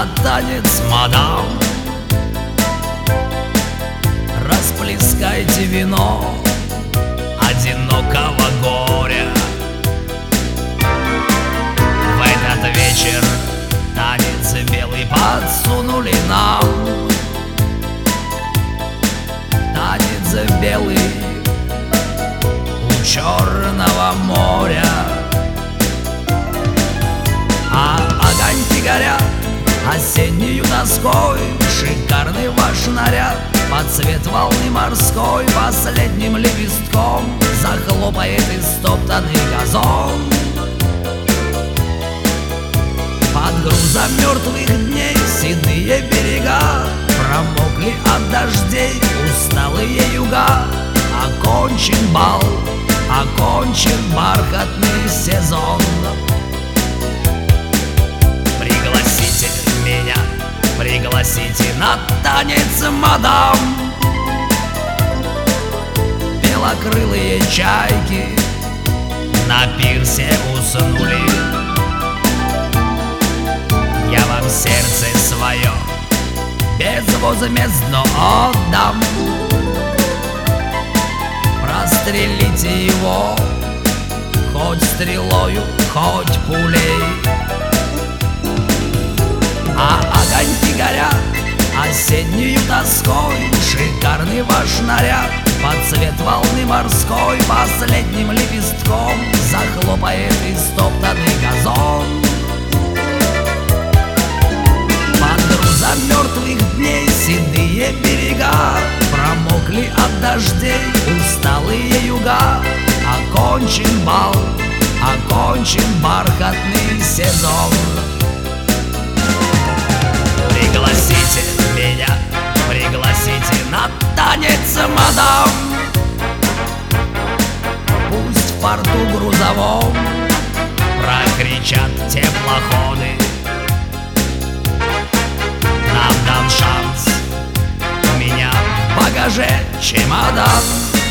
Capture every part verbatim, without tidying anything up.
на танец, мадам. Расплескайте вино одинокого горя. В этот вечер танец белый подсунули нам. Танец белый у Черного моря. А огоньки горят осеннею тоской. Шикарный ваш наряд под цвет волны морской. Последним лепестком захлопает истоптанный газон. Под грузом мертвых дней седые берега промокли от дождей усталые юга. Окончен бал, окончен бархатный сезон. Пригласите меня, пригласите на танец, мадам. Белокрылые чайки на пирсе уснули. Я вам сердце свое безвозмездно отдам. Прострелите его хоть стрелою, хоть пулей. А огоньки горят осеннею тоской. Шикарный ваш наряд под цвет волны морской. Последним лепестком захлопает истоптанный газон. Под грузом мертвых дней седые берега промокли от дождей усталые юга. Окончен бал, окончен бархатный сезон. Пригласите меня, пригласите на танец, мадам. Пусть в порту грузовом прокричат теплоходы. Нам дан шанс, у меня в багаже чемодан.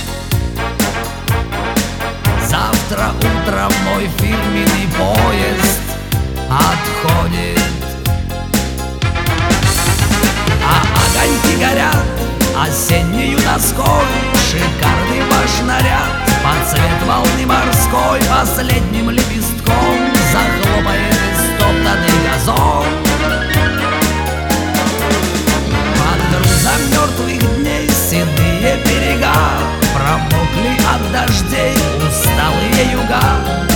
Завтра утром мой фирменный поезд отходит. А огоньки горят осеннею тоской. Шикарный ваш наряд под цвет волны морской. Последним лепестком захлопает истоптанный газон. Под грузом мертвых дней седые берега промокли от дождей усталые юга.